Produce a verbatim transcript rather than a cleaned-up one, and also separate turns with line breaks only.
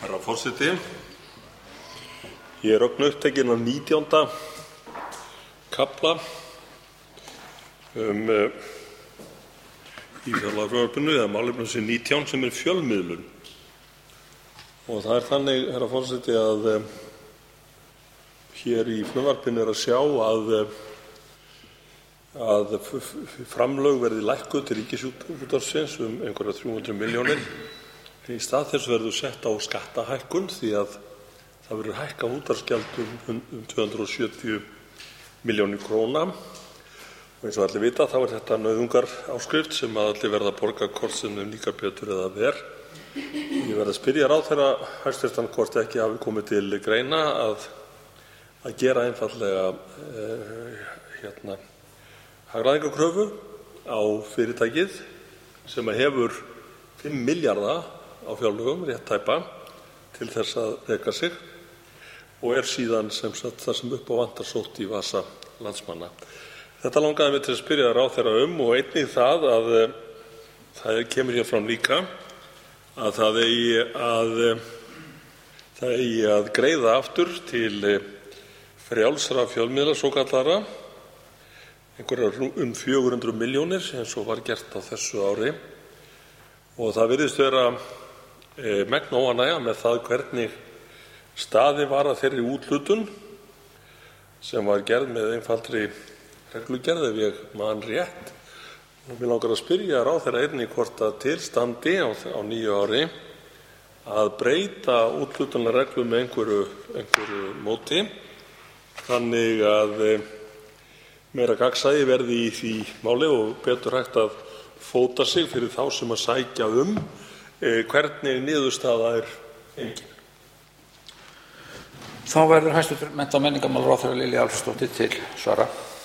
Herra forseti, ég er ögn upptekinn af nítjánda kafla um uh, í fjárlagafrumvarpinu eða málefnasvið nítján sem er fjölmiðlun. Og það er þannig, herra forseti, að uh, hér í frumvarpinu er að sjá að uh, að framlög verði lækkuð til Ríkisútvarpsins um einhverjar þrjú hundruð milljónir. Í stað þess verður sett á skattahækkun því að það verður hækkað útvarpsgjald um, um, um tvö hundruð sjötíu milljónir króna. Og eins og allir vita þá er þetta nauðungaráskrift sem að allir verða að borga hvort sem þeim líkar betur eða verr. Ég verð að spyrja ráðherra hæstvirtan hvort ekki hafi komið til greina að, að gera einfaldlega eh, hérna, hagræðingarkröfu á fyrirtækið sem hefur fimm milljarða á fjárlögum, rétt tæpa, til þess að reka sig og er síðan sem sagt það sem upp á vantar sótt í vasa landsmanna. Þetta langaði mig til að spyrja ráðherra um og einnig það að það kemur hér fram líka að það eigi að, það eigi að greiða aftur til frjálsra fjölmiðla svokallara einhverjar um fjögur hundruð milljónir eins og var gert á þessu ári. Og það virðist vera e, megn óánægja með það hvernig staðið var að þeirri úthlutun sem var gerð með einfaldri reglugerð ef ég man rétt. Og mig langar að spyrja ráðherra einnig hvort að til standi á, á nýju ári að breyta úthlutunarreglu með einhverju, einhverju móti þannig að e, meira gagnsæi verði í því máli og betur hægt að fóta sig fyrir þá sem að sækja um eh, hvernig niðurstaða er engin.
Þá verður hæstv. mennta- og menningarmálaráðherra Lilja Alfreðsdóttir til svara.